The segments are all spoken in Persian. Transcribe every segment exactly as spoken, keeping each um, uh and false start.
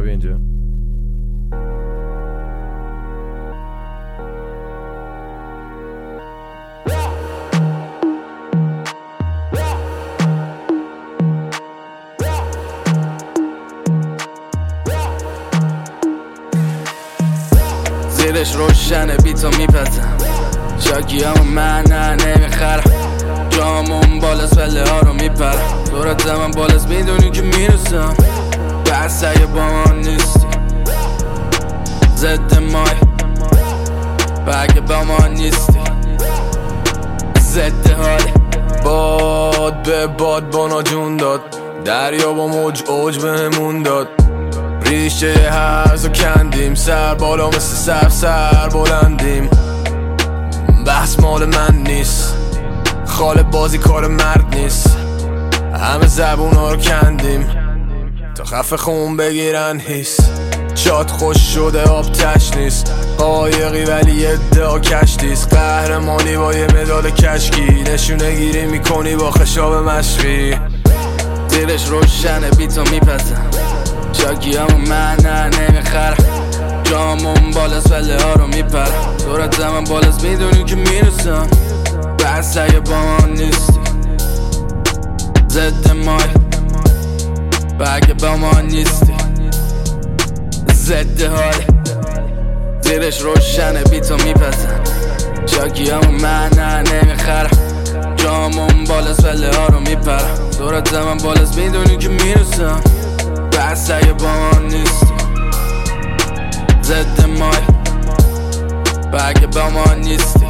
بیا اینجا. زیرش روشنه بیتو میپزم، شاکیامو من نه نمیخرم، جامون بالاست ولی ها رو میپرم، دورت من بالاست میدونی که میرسم، بس اگه با من نیستی ضد مای، اگه با من نیستی ضد حالی. باد به باد بانا جون داد، دریا با موج اوج بهمون داد، ریشه هرزو کندیم، سر بالا مثل سر سر بلندیم، بحث مال من نیست، خاله بازی کار مرد نیست، همه زبونا رو کندیم تا خفه خون بگیرن حس، شاد خوش شده آب تش نیست، قایقی ولی ادعا کشتیست، قهرمانی با یه مدال کشکی، نشونه گیری میکنی با خشاب مشقی. زیرش روشنه بیتو میپزم، شاکیامو من نه نمیخرم، جامون بالاست ولی ها رو میپرم، دورت من بالاست میدونی که میرسم، بس اگه با من نیستی ضد مای، اگه با من نیستی ضد حالی. زیرش روشنه بیتو میپزم، شاکیامو من نه نمیخرم، جامون بالاست ولی ها رو میپرم، دورت من بالاست میدونی که میرسم، بس اگه با من نیستی ضد مای، اگه با من نیستی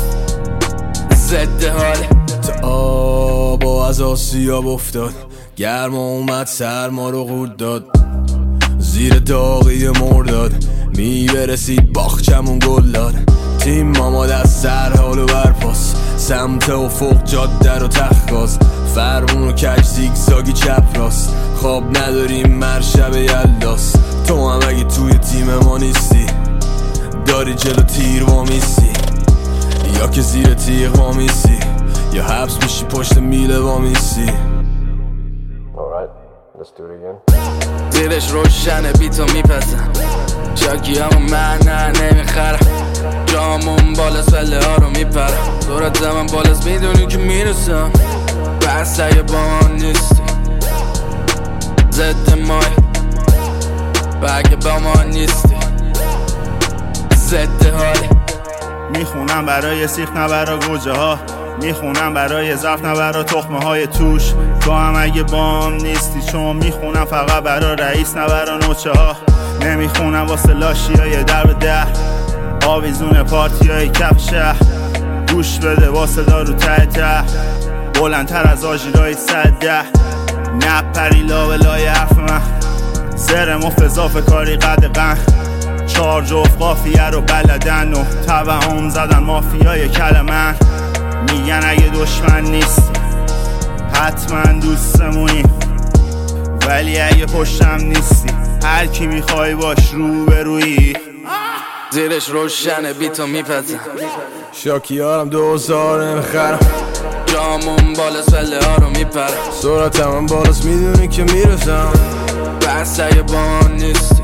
ضد حالی. تا آب و از آسیاب افتاد، گرما اومد سرما رو قورت داد، زیر داغی مرداد میبرسید باغچمون گل داد، تیم ماما دست سر حال و برپاس، سمت افق جاده رو تخت، فرمون و کج زیگزاگی چپ راست، خواب نداریم مرشب یلداست، تو هم اگه توی تیم ما نیستی داری جلو تیر وامیستی، یا که زیر تیغ وامیستی، یا حبس میشی پشت میله وامیستی. زیرش روشنه بیتو میپزم، شاکیامو من نه نمیخرم، جامون بالاست ولی ها رو میپرم، دورت من بالاست میدونی که میرسم، بس اگه با من نیستی ضد مای، اگه با من نیستی ضد حالی. میخونم برای سیخ نه برا گوجه ها، میخونم برای ظرف نه برا تخمه های توش، تو هم اگه بام نیستی، چون میخونم فقط برا رئیس نه برا نوچه ها، نمیخونم واسه لاشی های در به در، آویزون پارتی های کف شهر، گوش بده واسه دارو ته ته، بلندتر از آژیرهای صده، نپری لا به لای حرف من، سر مفضاف کاری قدقن، چار جفت قافیه رو بلدن و توهم زدن مافیای کلمن، میگن اگه دشمن نیست حتما دوستمونی، ولی اگه پشتم نیستی هر کی میخوای باش رو به روی. زیرش روشنه بیتو میپزم، شاکیارم دوزار نمیخرم، جامون بالاست ولی ها رو میپرم، سرعتم هم بالاست میدونی که میرسم، بس اگه با من نیستی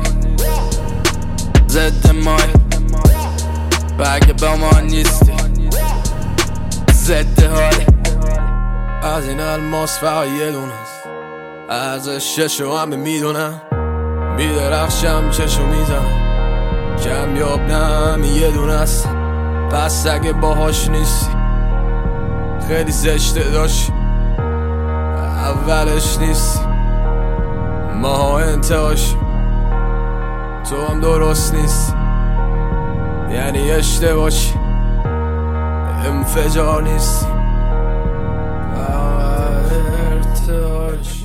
ضد مای، اگه با من نیستی ضد حالی. از این الماس فقط یه دونست، ارزش ششو همه میدونم، میدرخشم چشو میزنم، کمیاب نه یه دونست، پس اگه باهاش نیستی خیلی زشته داشت، اولش نیستی ماها انتهاش، تو هم درست نیستی یعنی اشتباهی، انفجار نیستی ارتعاشی.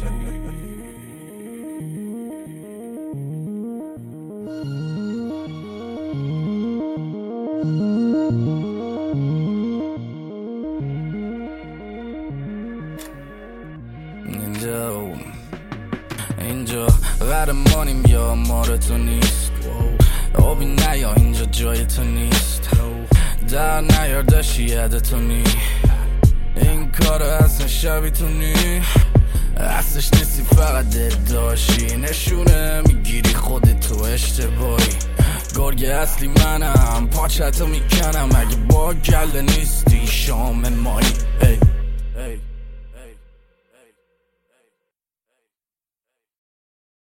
اینجا اینجا قهرمانیم یا مار تو نیست، آبی نیا اینجا جای تو نیست، در نیار داشتی یاد تو نی، این کار اصلا شبی تو نی، اصلش نیستی فقط داشی نشونه میگیری خودتو اشتباهی گرگ اصلی منم پاچتو میکنم اگه با گله نیستی شام ما